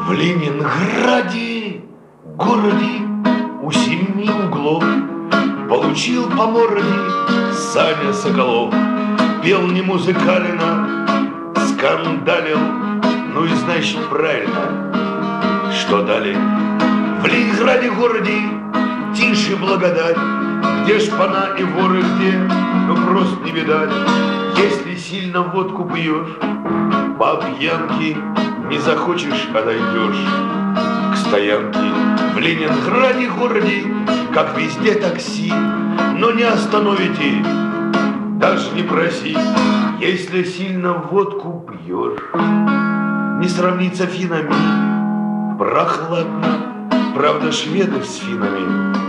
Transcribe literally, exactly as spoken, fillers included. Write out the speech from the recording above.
В Ленинграде, городе у семи углов, получил по морде Саня Соколов. Пел не музыкально, скандалил, ну и значит правильно, что дали. В Ленинграде, городе, тише благодать, где шпана и воры, где, ну просто не видать. Если сильно водку пьешь, по пьянке не захочешь, отойдешь к стоянке. В Ленинграде, городе, как везде такси, но не остановите, даже не проси. Если сильно водку пьешь, не сравнится финами, прохладно, правда, шведы с финами